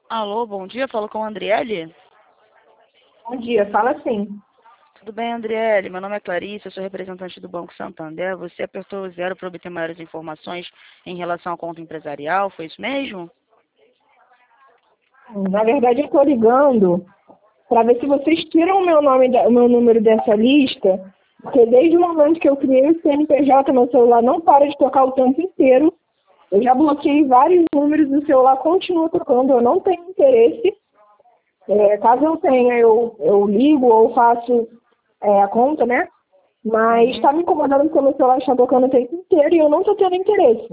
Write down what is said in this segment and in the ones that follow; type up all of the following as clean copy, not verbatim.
Alô, bom dia, falo com a Andriele. Bom dia, fala sim. Tudo bem, Andriele? Meu nome é Clarice, eu sou representante do Banco Santander. Você apertou o zero para obter maiores informações em relação à conta empresarial, foi isso mesmo? Na verdade, eu estou ligando para ver se vocês tiram o meu nome, o meu número dessa lista, porque desde o momento que eu criei o CNPJ, meu celular não para de tocar o tempo inteiro. Eu já bloqueei vários números e o celular continua tocando, eu não tenho interesse. Caso eu tenha, eu ligo ou faço a conta, né? Mas Uhum. está me incomodando porque o meu celular está tocando o tempo inteiro e eu não estou tendo interesse.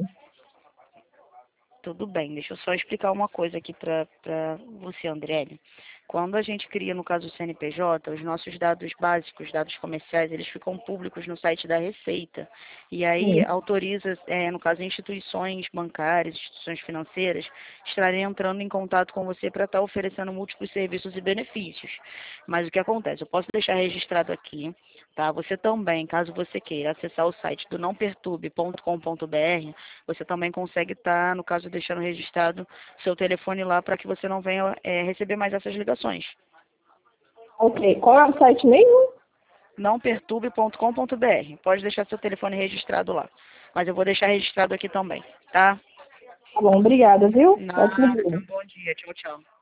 Tudo bem, deixa eu só explicar uma coisa aqui para você, Andriele. Quando a gente cria, no caso, o CNPJ, os nossos dados básicos, dados comerciais, eles ficam públicos no site da Receita. E aí Sim. autoriza, no caso, instituições bancárias, instituições financeiras, estarem entrando em contato com você para estar oferecendo múltiplos serviços e benefícios. Mas o que acontece? Eu posso deixar registrado aqui, tá? Você também, caso você queira acessar o site do nãoperturbe.com.br, você também consegue estar, no caso, deixando registrado seu telefone lá para que você não venha receber mais essas ligações. Ok. Qual é o site mesmo? Nãoperturbe.com.br. Pode deixar seu telefone registrado lá. Mas eu vou deixar registrado aqui também, tá? Tá bom, obrigada, viu? Ótimo Nada, tenha dia. um bom dia. Tchau, tchau.